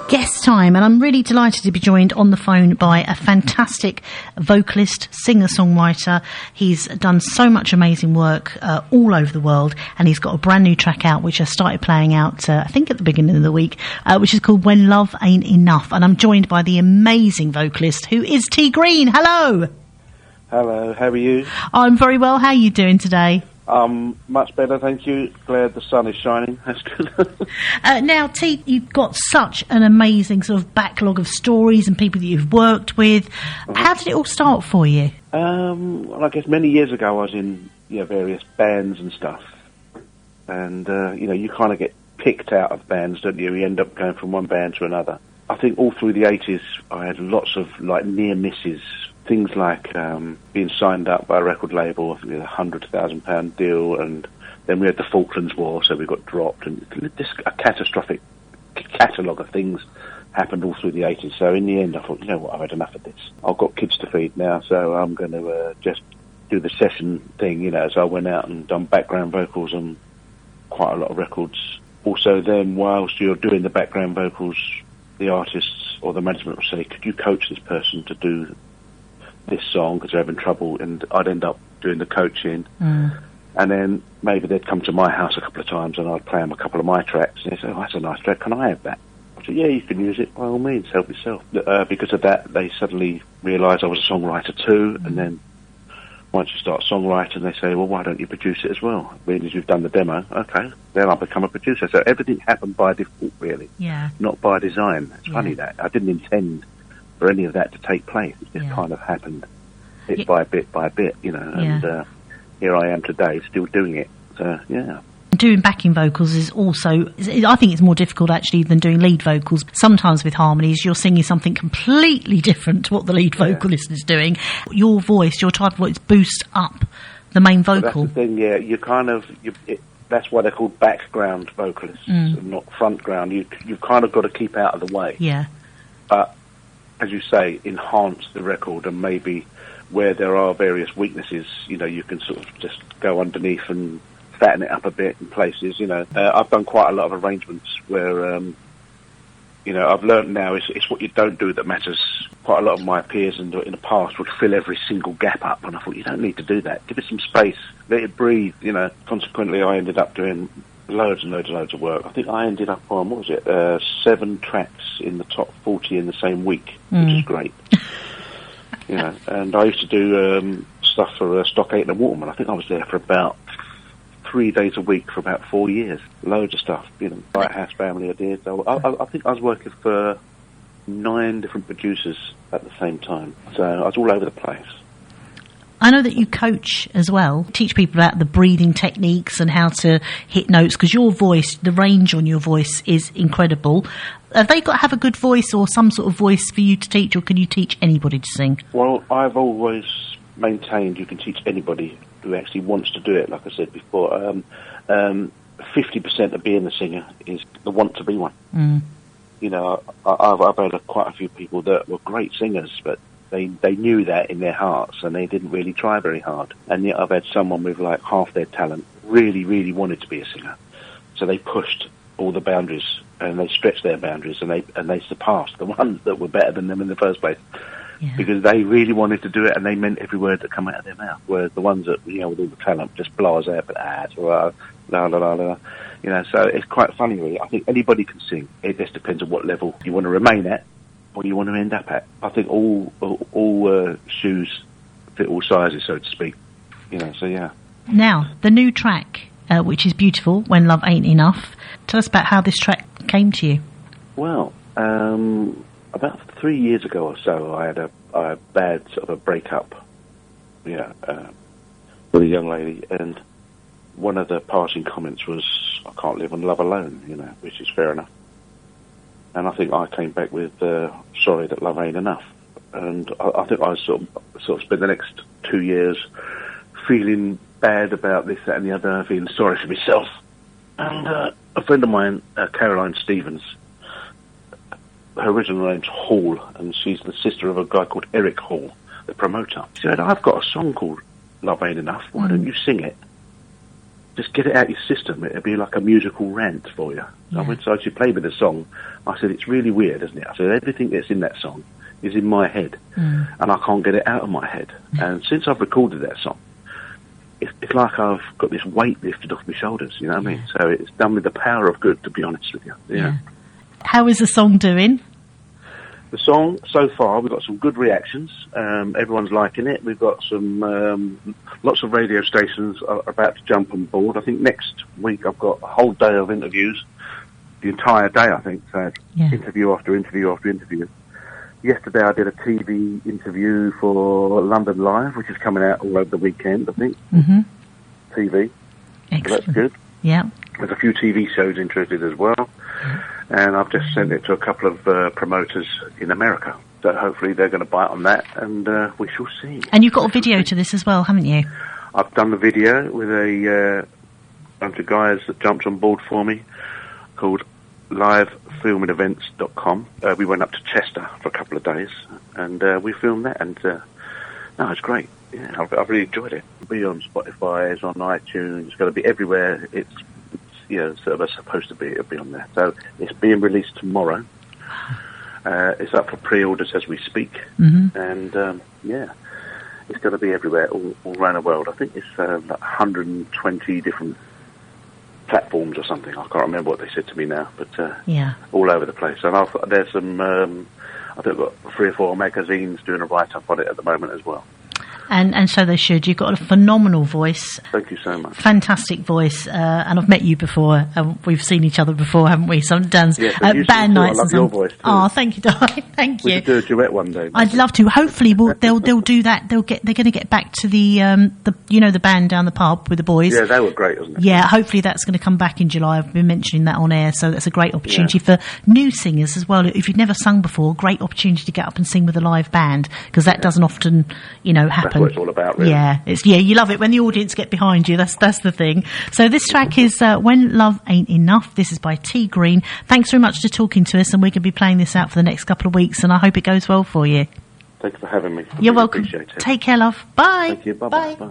guest time, and I'm really delighted to be joined on the phone by a fantastic vocalist, singer-songwriter. He's done so much amazing work all over the world, and he's got a brand new track out which I started playing out I think at the beginning of the week, which is called When Love Ain't Enough, and I'm joined by the amazing vocalist who is T Green. Hello. Hello, how are you? I'm very well. How are you doing today? Much better, thank you. Glad the sun is shining. That's good. Now, T, you've got such an amazing sort of backlog of stories and people that you've worked with. How did it all start for you? Well, I guess many years ago I was in various bands and stuff. And, you kind of get picked out of bands, don't you? You end up going from one band to another. I think all through the 80s I had lots of, near misses. Things like being signed up by a record label, I think it was £100,000 deal, and then we had the Falklands War, so we got dropped, and a catastrophic catalogue of things happened all through the 80s. So in the end I thought, you know what, I've had enough of this. I've got kids to feed now, so I'm going to just do the session thing, So I went out and done background vocals on quite a lot of records. Also then, whilst you're doing the background vocals, the artists or the management will say, could you coach this person to do this song because they're having trouble, and I'd end up doing the coaching. And then maybe they'd come to my house a couple of times and I'd play them a couple of my tracks, and they'd say, oh, that's a nice track, can I have that? I said, yeah, you can use it, by all means, help yourself. Because of that, they suddenly realised I was a songwriter too, and then once you start songwriting, they say, well, why don't you produce it as well? Really, as you've done the demo, okay, then I'll become a producer. So everything happened by default, really, not by design. It's funny that. I didn't intend for any of that to take place. It just kind of happened bit by bit, and here I am today still doing it. So, yeah. Doing backing vocals is also, I think it's more difficult actually than doing lead vocals. Sometimes with harmonies, you're singing something completely different to what the lead vocalist is doing. Your voice, your type of voice boosts up the main vocal. Well, that's the thing, you kind of, that's why they're called background vocalists and not front ground. You've kind of got to keep out of the way. Yeah. But as you say, enhance the record, and maybe where there are various weaknesses, you can sort of just go underneath and fatten it up a bit in places, I've done quite a lot of arrangements where, I've learned now it's what you don't do that matters. Quite a lot of my peers in the past would fill every single gap up, and I thought, you don't need to do that. Give it some space, let it breathe, Consequently, I ended up doing loads and loads of work. I think I ended up on, 7 tracks in the top 40 in the same week, which is great. And I used to do stuff for Stockade and Waterman. I think I was there for about 3 days a week for about 4 years. Loads of stuff, White House Family I did. I think I was working for 9 different producers at the same time. So I was all over the place. I know that you coach as well, teach people about the breathing techniques and how to hit notes, because your voice, the range on your voice is incredible. Have they got to have a good voice or some sort of voice for you to teach, or can you teach anybody to sing? Well, I've always maintained you can teach anybody who actually wants to do it, like I said before. 50% of being a singer is the want to be one. I've had quite a few people that were great singers, but they knew that in their hearts, and they didn't really try very hard. And yet I've had someone with half their talent really, really wanted to be a singer. So they pushed all the boundaries, and they stretched their boundaries, and they surpassed the ones that were better than them in the first place. Because they really wanted to do it, and they meant every word that come out of their mouth. Whereas the ones that, with all the talent, just blase out, but la la la la. So it's quite funny, really. I think anybody can sing. It just depends on what level you want to remain at, or you want to end up at. I think all shoes fit all sizes, so to speak. So yeah. Now, the new track, which is beautiful, When Love Ain't Enough. Tell us about how this track came to you. Well, about 3 years ago or so, I had a bad sort of a breakup, with a young lady, and one of the passing comments was, I can't live on love alone, which is fair enough. And I think I came back with, sorry that love ain't enough. And I think I sort of spent the next 2 years feeling bad about this, that and the other, feeling sorry for myself. And a friend of mine, Caroline Stevens, her original name's Hall, and she's the sister of a guy called Eric Hall, the promoter. She said, I've got a song called Love Ain't Enough, why don't you sing it? just get it out your system. It'd be like a musical rant for you. So I went, so she played me the song. I said, it's really weird, isn't it? I said, everything that's in that song is in my head, and I can't get it out of my head. And since I've recorded that song, it's like I've got this weight lifted off my shoulders, you know what I mean? So it's done with the power of good, to be honest with you. Yeah. How is the song doing? The song, so far, we've got some good reactions. Everyone's liking it. We've got some lots of radio stations are about to jump on board. I think next week I've got a whole day of interviews, the entire day, I think. So interview after interview after interview. Yesterday I did a TV interview for London Live, which is coming out all over the weekend, I think. TV. Excellent. So that's good. Yeah. There's a few TV shows interested as well. And I've just sent it to a couple of promoters in America. So hopefully they're going to bite on that, and we shall see. And you've got a video to this as well, haven't you? I've done the video with a bunch of guys that jumped on board for me, called livefilmingevents.com. We went up to Chester for a couple of days, and we filmed that, and no, it's great. Yeah, I've really enjoyed it. It'll be on Spotify, it's on iTunes, it's going to be everywhere. It's sort of supposed to be. It'll be on there. So it's being released tomorrow. It's up for pre-orders as we speak, and it's going to be everywhere, all around the world. I think it's like 120 different platforms or something. I can't remember what they said to me now, but all over the place. And there's some, I think I've got 3 or 4 magazines doing a write-up on it at the moment as well. And so they should. You've got a phenomenal voice. Thank you so much. Fantastic voice. And I've met you before. We've seen each other before, haven't we? Sometimes band nights. I love your voice too. Oh, thank you, darling. Thank you. We should do a duet one day. I'd love to. Hopefully, they'll do that. They're going to get back to the the band down the pub with the boys. Yeah, they were great, wasn't it? Yeah, hopefully that's going to come back in July. I've been mentioning that on air, so that's a great opportunity for new singers as well. If you've never sung before, great opportunity to get up and sing with a live band, because that doesn't often, happen. That's what it's all about, really. Yeah, you love it when the audience get behind you. That's the thing. So this track is When Love Ain't Enough. This is by T Green. Thanks very much for talking to us, and we're going to be playing this out for the next couple of weeks, and I hope it goes well for you. Thanks for having me. You're welcome. Appreciate it. Take care, love. Bye. Thank you. Bye-bye. Bye.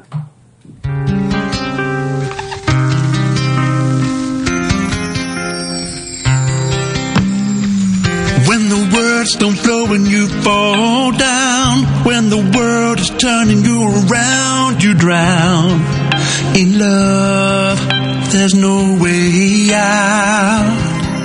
When the words don't flow and you fall down, when the world is turning you around, you drown. In love, there's no way out.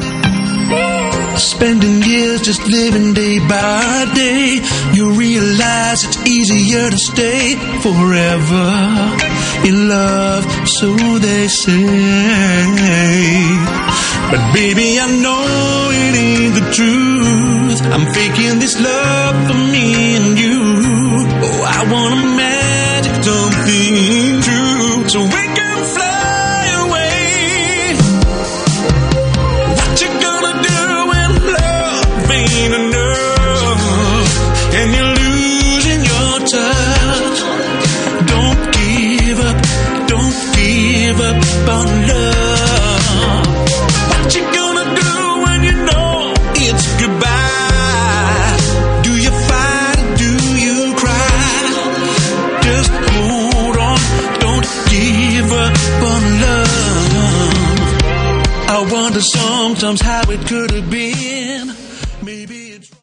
Spending years just living day by day, you realize it's easier to stay forever in love, so they say. But baby, I know it ain't the truth. I'm faking this love for me and you. Oh, I want a magic something true, so we can fly away. What you gonna do when love ain't enough and you're losing your touch? Don't give up on love. What you gonna do when you know it's goodbye? Do you fight or do you cry? Just hold on, don't give up on love. I wonder sometimes how it could have been.